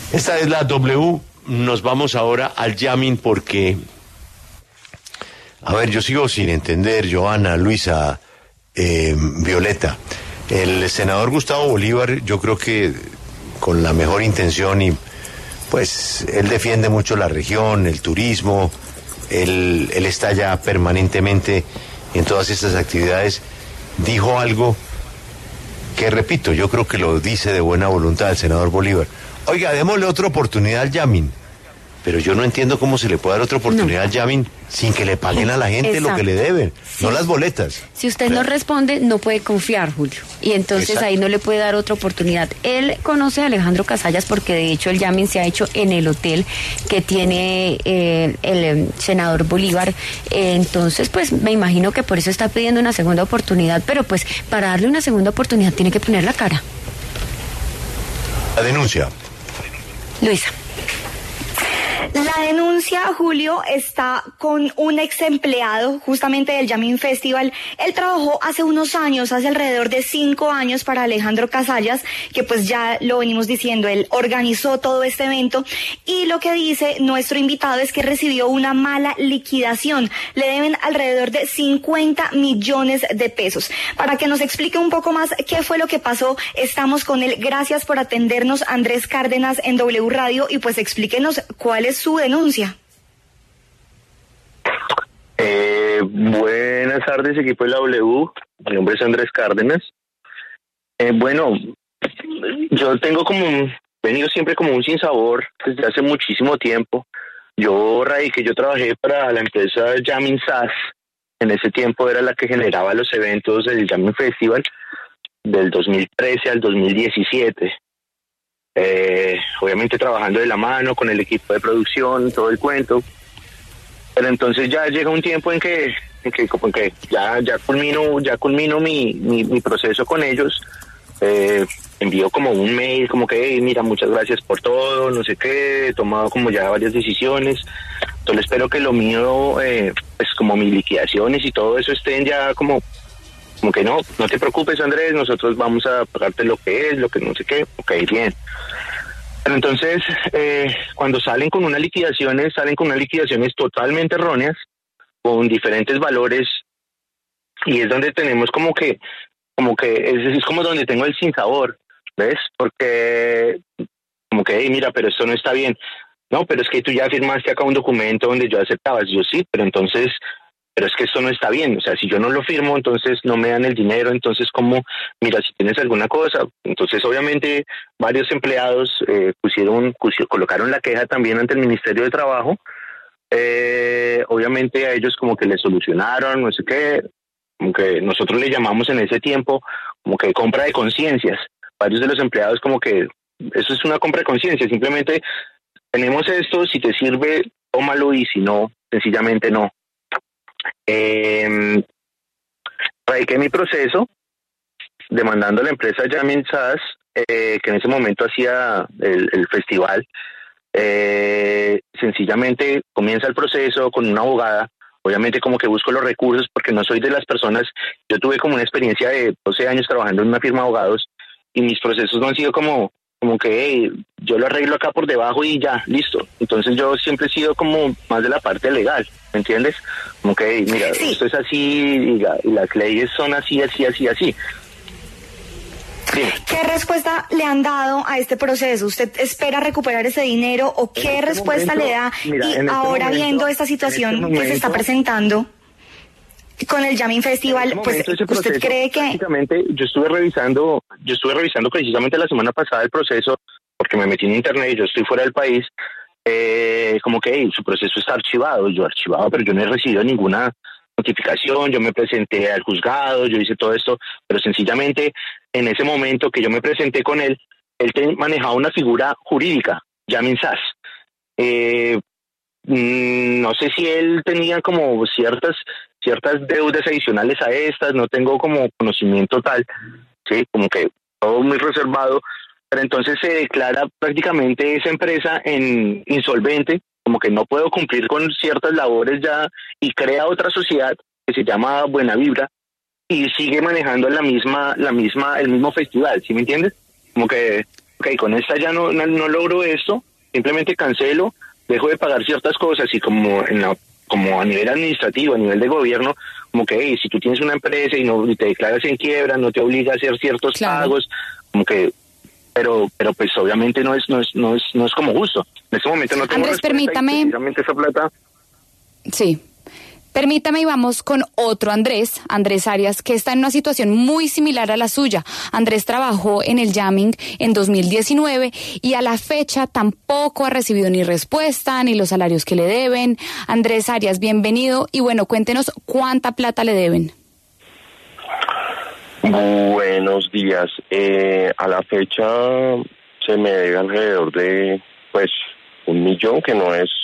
Esta es la W. Nos vamos ahora al jamming porque, a ver, yo sigo sin entender, Joana, Luisa, Violeta. El senador Gustavo Bolívar, yo creo que con la mejor intención y pues él defiende mucho la región, el turismo, él está ya permanentemente en todas estas actividades, dijo algo que, repito, yo creo que lo dice de buena voluntad el senador Bolívar. Oiga, démosle otra oportunidad al jamming. Pero yo no entiendo cómo se le puede dar otra oportunidad al jamming sin que le paguen a la gente Exacto. Lo que le deben, sí. No las boletas. Si usted no responde, no puede confiar, Julio. Y entonces Exacto. Ahí no le puede dar otra oportunidad. Él conoce a Alejandro Casallas porque de hecho el jamming se ha hecho en el hotel que tiene el senador Bolívar. Entonces, pues me imagino que por eso está pidiendo una segunda oportunidad. Pero pues para darle una segunda oportunidad tiene que poner la cara. La denuncia. Luisa. La denuncia, Julio, está con un ex empleado justamente del Jamming Festival. Él trabajó hace unos años, hace alrededor de 5 años para Alejandro Casallas, que pues ya lo venimos diciendo, él organizó todo este evento y lo que dice nuestro invitado es que recibió una mala liquidación. Le deben alrededor de 50 millones de pesos. Para que nos explique un poco más qué fue lo que pasó, estamos con él. Gracias por atendernos, Andrés Cárdenas, en W Radio, y pues explíquenos cuál es su denuncia. Buenas tardes, equipo de la W. Mi nombre es Andrés Cárdenas. Bueno, yo tengo venido siempre como un sinsabor desde hace muchísimo tiempo. Yo trabajé para la empresa Jamming SAS. En ese tiempo era la que generaba los eventos del Jamming Festival del 2013 al 2017. Obviamente trabajando de la mano con el equipo de producción, todo el cuento. Pero entonces ya llega un tiempo en que ya culmino mi proceso con ellos. Envío como un mail como que hey, mira, muchas gracias por todo, no sé qué, he tomado como ya varias decisiones. Entonces espero que lo mío, pues como mis liquidaciones y todo eso estén ya como que no te preocupes, Andrés, nosotros vamos a pagarte lo que es, lo que no sé qué, ok, bien. Pero entonces, cuando salen con unas liquidaciones totalmente erróneas, con diferentes valores, y es donde tenemos como que es como donde tengo el sinsabor, ¿ves? Porque como que, hey, mira, pero esto no está bien. No, pero es que tú ya firmaste acá un documento donde yo aceptabas. Yo sí, pero es que esto no está bien, o sea, si yo no lo firmo, entonces no me dan el dinero, entonces como, mira, si tienes alguna cosa, entonces obviamente varios empleados colocaron la queja también ante el Ministerio de Trabajo, obviamente a ellos como que les solucionaron, no sé qué, como que nosotros le llamamos en ese tiempo como que compra de conciencias, varios de los empleados como que eso es una compra de conciencia, simplemente tenemos esto, si te sirve, tómalo y si no, sencillamente no. Radiqué mi proceso demandando a la empresa Jamming SAS, que en ese momento hacía el festival. Sencillamente comienza el proceso con una abogada. Obviamente como que busco los recursos porque no soy de las personas. Yo tuve como una experiencia de 12 años trabajando en una firma de abogados y mis procesos no han sido como que hey, yo lo arreglo acá por debajo y ya, listo. Entonces yo siempre he sido como más de la parte legal, ¿me entiendes? Como que hey, mira, sí. Esto es así y las leyes son así. Sí. ¿Qué respuesta le han dado a este proceso? ¿Usted espera recuperar ese dinero o qué respuesta le da? Mira, y ahora viendo esta situación que se está presentando con el Jamming Festival, pues ¿usted cree que...? Básicamente, yo estuve revisando precisamente la semana pasada el proceso, porque me metí en internet y yo estoy fuera del país, como que hey, su proceso está archivado, pero yo no he recibido ninguna notificación, yo me presenté al juzgado, yo hice todo esto, pero sencillamente en ese momento que yo me presenté con él manejaba una figura jurídica, Jamming SAS. No sé si él tenía como ciertas deudas adicionales a estas, no tengo como conocimiento tal, sí, como que todo muy reservado, pero entonces se declara prácticamente esa empresa en insolvente, como que no puedo cumplir con ciertas labores ya y crea otra sociedad que se llama Buena Vibra y sigue manejando el mismo festival, ¿sí me entiendes? Como que ok, con esta ya no logro esto, simplemente cancelo, dejo de pagar ciertas cosas y como como a nivel administrativo, a nivel de gobierno, como que hey, si tú tienes una empresa y te declaras en quiebra, no te obliga a hacer ciertos pagos, como que pero pues obviamente no es como justo. En este momento no tengo Andrés, permítame. Esa plata. Sí. Permítame y vamos con otro Andrés Arias, que está en una situación muy similar a la suya. Andrés trabajó en el jamming en 2019 y a la fecha tampoco ha recibido ni respuesta ni los salarios que le deben. Andrés Arias, bienvenido y bueno, cuéntenos cuánta plata le deben. Buenos días. A la fecha se me debe alrededor de 1 millón, que no es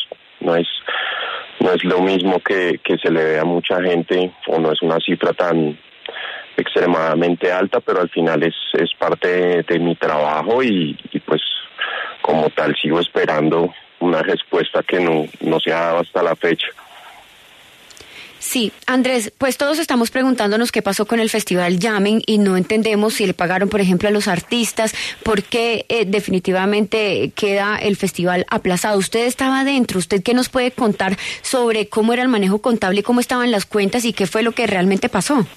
lo mismo que se le ve a mucha gente, o no es una cifra tan extremadamente alta, pero al final es parte de mi trabajo y pues como tal sigo esperando una respuesta que no se ha dado hasta la fecha. Sí, Andrés, pues todos estamos preguntándonos qué pasó con el Festival Jamming y no entendemos si le pagaron, por ejemplo, a los artistas, por qué definitivamente queda el festival aplazado. Usted estaba adentro, ¿usted qué nos puede contar sobre cómo era el manejo contable y cómo estaban las cuentas y qué fue lo que realmente pasó?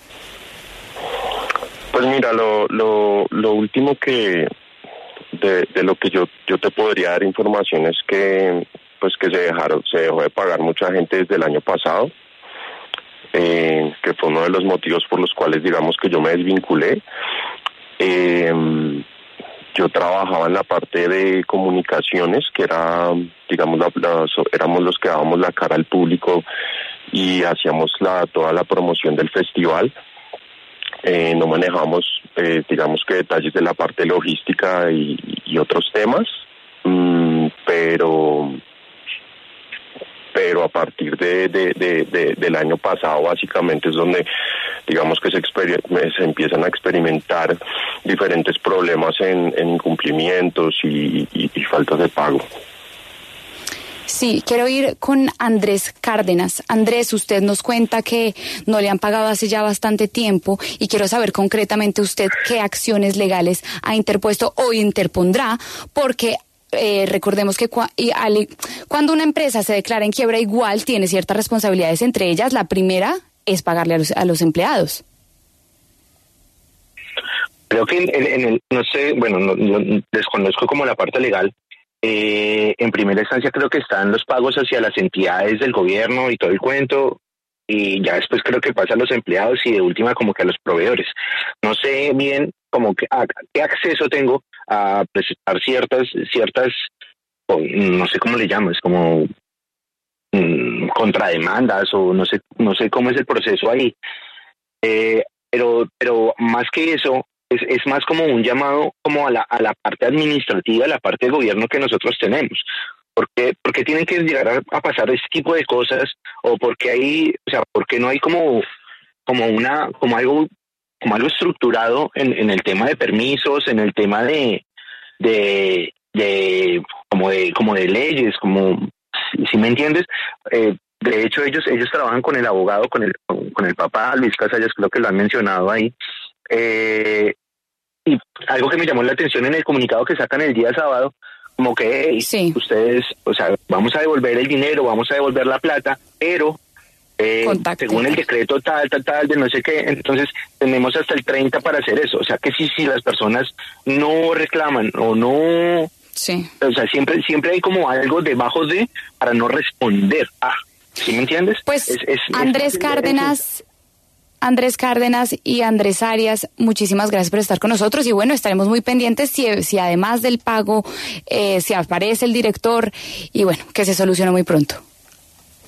Pues mira, lo último que de lo que yo te podría dar información es que se dejó de pagar mucha gente desde el año pasado. Que fue uno de los motivos por los cuales digamos que yo me desvinculé. Yo trabajaba en la parte de comunicaciones, que era, digamos, éramos los que dábamos la cara al público y hacíamos toda la promoción del festival. No manejamos, digamos que detalles de la parte logística y otros temas, pero a partir del año pasado básicamente es donde digamos que se empiezan a experimentar diferentes problemas en incumplimientos y faltas de pago. Sí, quiero ir con Andrés Cárdenas. Andrés, usted nos cuenta que no le han pagado hace ya bastante tiempo y quiero saber concretamente usted qué acciones legales ha interpuesto o interpondrá, porque recordemos que cuando una empresa se declara en quiebra igual tiene ciertas responsabilidades, entre ellas la primera es pagarle a los empleados. Creo que no sé, bueno, no desconozco como la parte legal. En primera instancia creo que están los pagos hacia las entidades del gobierno y todo el cuento, y ya después creo que pasa a los empleados y de última como que a los proveedores. No sé bien como que qué acceso tengo a presentar ciertas no sé cómo le llamas, como contrademandas o no sé cómo es el proceso ahí. Pero más que eso es más como un llamado como a la parte administrativa, a la parte de gobierno que nosotros tenemos. ¿Por qué tienen que llegar a pasar este tipo de cosas? O porque no hay como algo estructurado en el tema de permisos, en el tema de leyes, como si me entiendes. De hecho ellos trabajan con el abogado, con el papá Luis Casallas, creo que lo han mencionado ahí. Y algo que me llamó la atención en el comunicado que sacan el día sábado, como que sí, ustedes, vamos a devolver el dinero, vamos a devolver la plata, pero según el decreto tal de no sé qué, entonces tenemos hasta el 30 para hacer eso. O sea que si las personas no reclaman o no, sí, o sea siempre hay como algo debajo de para no responder. ¿Sí me entiendes? Pues Andrés Cárdenas y Andrés Arias, muchísimas gracias por estar con nosotros y bueno, estaremos muy pendientes si además del pago se aparece el director y bueno, que se solucione muy pronto.